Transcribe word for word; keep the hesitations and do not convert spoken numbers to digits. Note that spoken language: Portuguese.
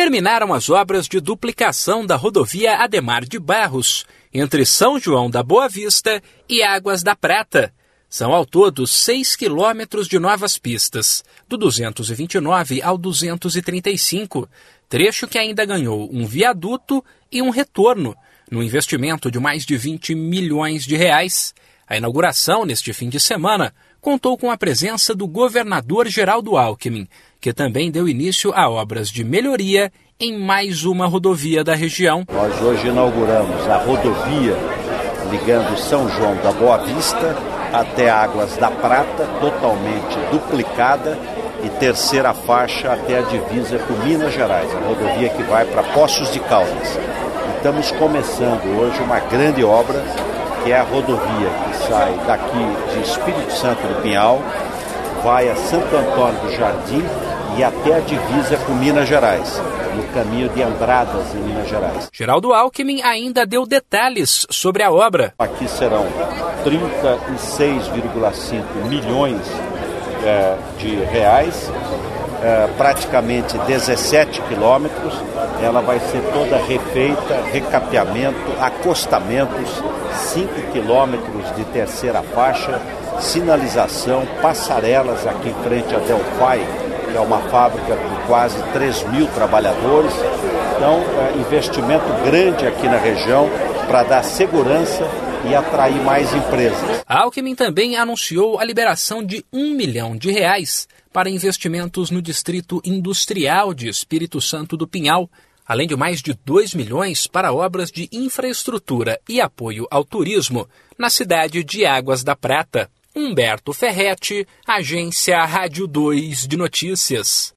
terminaram as obras de duplicação da rodovia Ademar de Barros, entre São João da Boa Vista e Águas da Prata. São ao todo seis quilômetros de novas pistas, do duzentos e vinte e nove ao duzentos e trinta e cinco, trecho que ainda ganhou um viaduto e um retorno, no investimento de mais de vinte milhões de reais. A inauguração, neste fim de semana, contou com a presença do governador Geraldo Alckmin, que também deu início a obras de melhoria em mais uma rodovia da região. Nós hoje inauguramos a rodovia ligando São João da Boa Vista até Águas da Prata, totalmente duplicada, e terceira faixa até a divisa com Minas Gerais, a rodovia que vai para Poços de Caldas. Estamos começando hoje uma grande obra, que é a rodovia que sai daqui de Espírito Santo do Pinhal, vai a Santo Antônio do Jardim e até a divisa com Minas Gerais, no caminho de Andradas, em Minas Gerais. Geraldo Alckmin ainda deu detalhes sobre a obra. Aqui serão trinta e seis vírgula cinco milhões é, de reais, é, praticamente dezessete quilômetros. Ela vai ser toda refeita, recapeamento, acostamentos, cinco quilômetros de terceira faixa, sinalização, passarelas aqui em frente à Delphi, que é uma fábrica com quase três mil trabalhadores. Então, é, investimento grande aqui na região para dar segurança e atrair mais empresas. A Alckmin também anunciou a liberação de um milhão de reais para investimentos no Distrito Industrial de Espírito Santo do Pinhal, além de mais de dois milhões para obras de infraestrutura e apoio ao turismo na cidade de Águas da Prata. Humberto Ferretti, Agência Rádio dois de Notícias.